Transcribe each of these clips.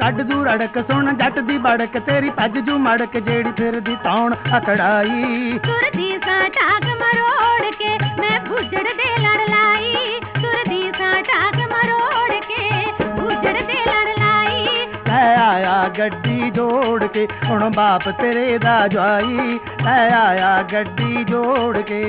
ਅੱਡ ਦੂਰ ਅੜਕ ਸੁਣ ਜੱਟ ਦੀ ਬੜਕ ਤੇਰੀ ਭੱਜ ਜੂ ਮੜਕ ਜਿਹੜੀ ਫਿਰਦੀ ਤੌਣ ਅਕੜਾਈ ਤੁਰਦੀ ਸਾਂ ਟਾਕ ਮਰੋੜ ਕੇ ਮੈਂ ਬੁੱਜੜ ਦੇ ਲੜ ਲਾਈ ਤੁਰਦੀ ਸਾਂ ਟਾਕ ਮਰੋੜ ਕੇ ਬੁੱਜੜ ਦੇ ਲੜ ਲਾਈ ਲੈ ਆਇਆ ਗੱਡੀ ਜੋੜ ਕੇ ਹੁਣ ਬਾਪ ਤੇਰੇ ਦਾ ਜਵਾਈ ਲੈ ਆਇਆ ਗੱਡੀ ਜੋੜ ਕੇ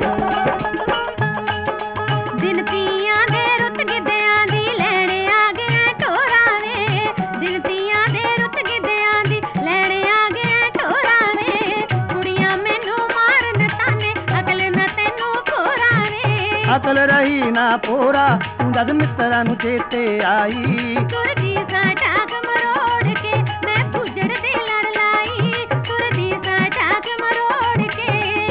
ਦਿਨ ਤੀਆਂ ਦੇ ਰੁੱਤ ਗਿੱਧਿਆਂ ਦੀ ਲੈਣ ਆ ਗਿਆ ਢੋਰਾਂ ਵੇ ਦਿਨ ਤੀਆਂ ਦੇ ਰੁੱਤ ਗਿੱਧਿਆਂ ਦੀ ਲੈਣ ਆ ਗਿਆ ਢੋਰਾਂ ਵੇ ਕੁੜੀਆਂ ਮੈਨੂੰ ਮਾਰਨ ਤਾਨੇ ਅਕਲ ਨਾ ਤੈਨੂੰ ਭੋਰਾ ਵੇ ਅਕਲ ਰਹੀ ਨਾ ਪੋਰਾ ਤੂੰ ਜਦ ਮਿੱਤਰਾਂ ਨੂੰ ਚੇਤੇ ਆਈ ਤੁਰਦੀ ਸਾਂ ਟਾਕ ਮਰੋੜ ਕੇ ਮੈਂ ਬੁੱਜੜ ਦੇ ਲੜ ਲਾਈ ਤੁਰਦੀ ਸਾਂ ਟਾਕ ਮਰੋੜ ਕੇ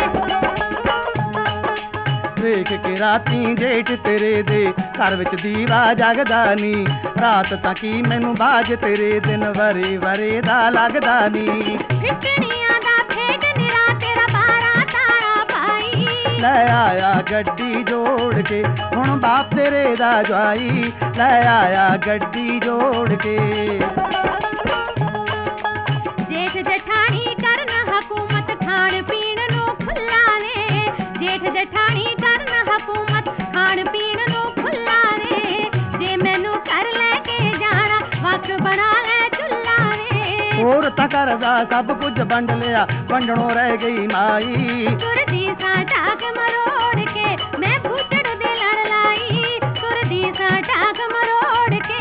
ਵੇਖ ਕੇ ਰਾਤੀ ਜੇਠ ਤੇਰੇ ਦੇ ਘਰ ਵਿੱਚ ਦੀਵਾ ਜਗਦਾ ਨੀ ਰਾਤ ਤਾਂ ਕੀ ਮੈਨੂੰ ਬਾਜ ਤੇਰੇ ਦਿਨ ਵਰੇ ਵਰੇ ਦਾ ਲੱਗਦਾ ਨੀ ਫਿੱਕਣੀਆਂ ਦਾ ਫੇਟ ਨਿਰਾ ਤੇਰਾ ਬਾਰਾਂ ਤਾਰਾ ਪਾਈ ਲੈ ਆਇਆ ਗੱਡੀ ਜੋੜ ਕੇ ਹੁਣ ਬਾਪ ਤੇਰੇ ਦਾ ਜਵਾਈ ਲੈ ਆਇਆ ਗੱਡੀ ਜੋੜ ਕੇ ਜੇਠ ਜਠਾਣੀ ਕਰਨ ਹਕੂਮਤ ਖਾਣ ਪੀਣ ਨੂੰ ਖੁੱਲਾ ਨੇ ਜੇਠ ਜਠਾਣੀ ਕਰਨ ਹਕੂਮਤ ਖਾਣ ਪੀਣ ਨੂੰ ਖੁੱਲਾ ਨੇ ਜੇ ਮੈਨੂੰ ਕਰ ਲੈ ਕੇ ਜਾਣਾ ਵਕ ਬਣਾ ਲੈ ਚੁੱਲਾ ਨੇ ਹੋਰ ਤਾਂ ਕਰਦਾ ਸਭ ਕੁਝ ਵੰਡ ਲਿਆ ਵੰਡਣੋਂ ਰਹਿ ਗਈ ਮਾਈ ਤੁਰਦੀ ਸਾਂ ਟਾਕ ਮਰੋੜ ਕੇ ਮੈਂ ਬੁੱਜੜ ਦੇ ਲੜ ਲਾਈ ਤੁਰਦੀ ਸਾਂ ਟਾਕ ਮਰੋੜ ਕੇ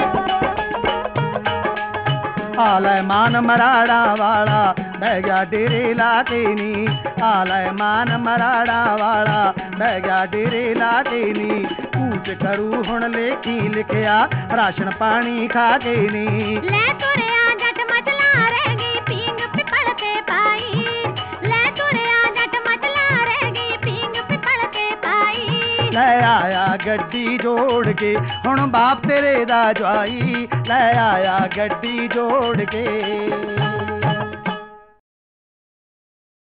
ਆਲੇ ਮਾਨ ਮਰਾੜਾ ਵਾਲਾ ਬਹਿ ਗਿਆ ਡੇਰੇ ਲਾ ਕੇ ਨੀ ਆਲੇ ਮਾਨ ਮਰਾੜਾ ਵਾਲਾ ਬਹਿ ਗਿਆ ਡੇਰੇ ਲਾ ਕੇ ਨੀ ਕੂਚ ਕਰੂ ਹੁਣ ਲੇਖੀ ਲਿਖਿਆ ਰਾਸ਼ਨ ਪਾਣੀ ਖਾ ਕੇ ਨੀ ਲੈ ਤੁਰਿਆ ਜੱਟ ਮਚਲਾ ਰਹਿ ਗਈ ਪੀਂਗ ਪਿੱਪਲ ਤੇ ਪਾਈ ਲੈ ਤੁਰਿਆ ਜੱਟ ਮਚਲਾ ਰਹਿ ਗਈ ਪੀਂਗ ਪਿੱਪਲ ਤੇ ਪਾਈ ਲੈ ਆਇਆ ਗੱਡੀ ਜੋੜ ਕੇ ਹੁਣ ਬਾਪ ਤੇਰੇ ਦਾ ਜਵਾਈ ਲੈ ਆਇਆ ਗੱਡੀ ਜੋੜ ਕੇ